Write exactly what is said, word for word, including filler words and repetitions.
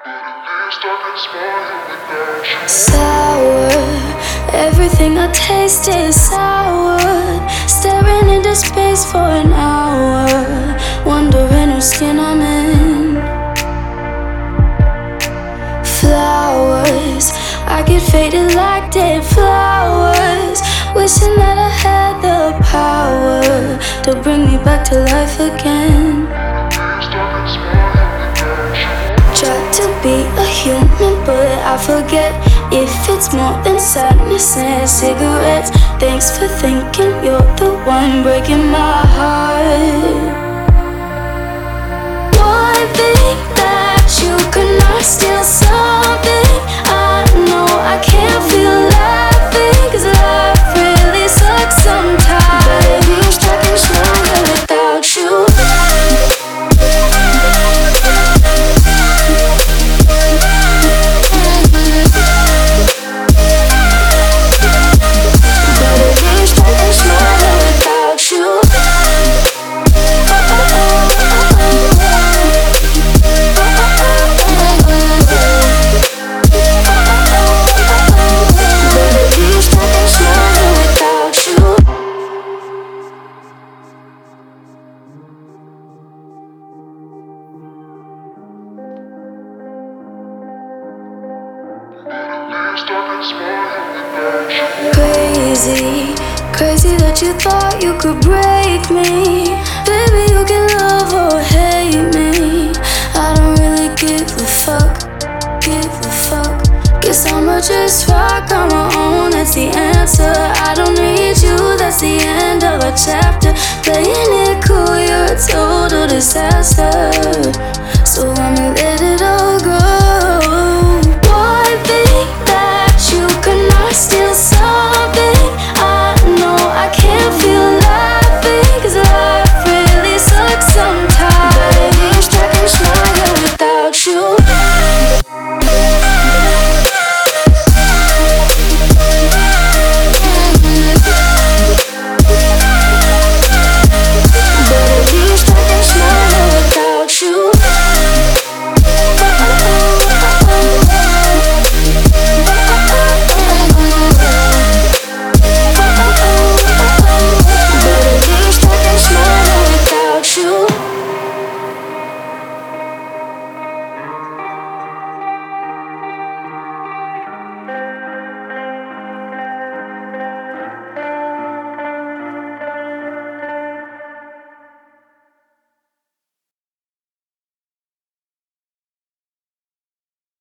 Sour, everything I taste is sour. Staring into space for an hour, wondering whose skin I'm in. Flowers, I get faded like dead flowers, wishing that I had the power to bring me back to life again. Try to be a human, but I forget if it's more than sadness and cigarettes. Thanks for thinking you're the one breaking my heart. One thing that you could not steal, something I know I can't feel laughing, 'cause life really sucks sometimes. But it feels like I'm stronger without you. Crazy, crazy that you thought you could break me. Baby, you can love or hate me. I don't really give a fuck, give a fuck. Guess I'ma just rock on my own, that's the answer. I don't need you, that's the end of a chapter. Playing it cool, you're a total disaster.